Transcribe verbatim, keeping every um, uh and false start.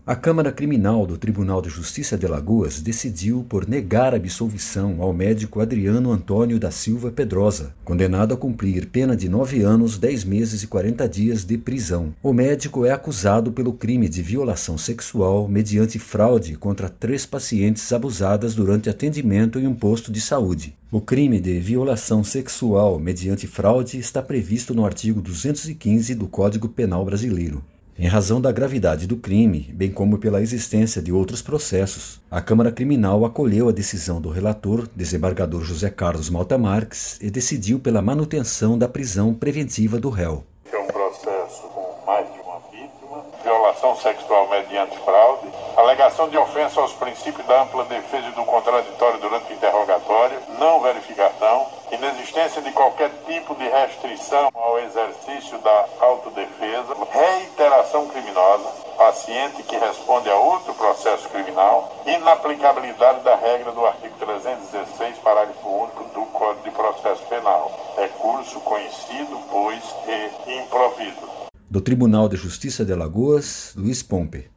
A Câmara Criminal do Tribunal de Justiça de Alagoas decidiu por negar absolvição ao médico Adriano Antônio da Silva Pedrosa, condenado a cumprir pena de nove anos, dez meses e quarenta dias de prisão. O médico é acusado pelo crime de violação sexual mediante fraude contra três pacientes abusadas durante atendimento em um posto de saúde. O crime de violação sexual mediante fraude está previsto no artigo duzentos e quinze do Código Penal Brasileiro. Em razão da gravidade do crime, bem como pela existência de outros processos, a Câmara Criminal acolheu a decisão do relator, desembargador José Carlos Malta Marques, e decidiu pela manutenção da prisão preventiva do réu. É um processo com mais de uma vítima, violação sexual mediante fraude, alegação de ofensa aos princípios da ampla defesa e do contraditório durante o interrogatório, não verificação, inexistência de qualquer tipo de restrição ao exercício da autodefesa, reiteração criminosa, paciente que responde a outro processo criminal, inaplicabilidade da regra do artigo trezentos e dezesseis, parágrafo único do Código de Processo Penal. Recurso conhecido, pois, e improvido. Do Tribunal de Justiça de Alagoas, Luiz Pomper.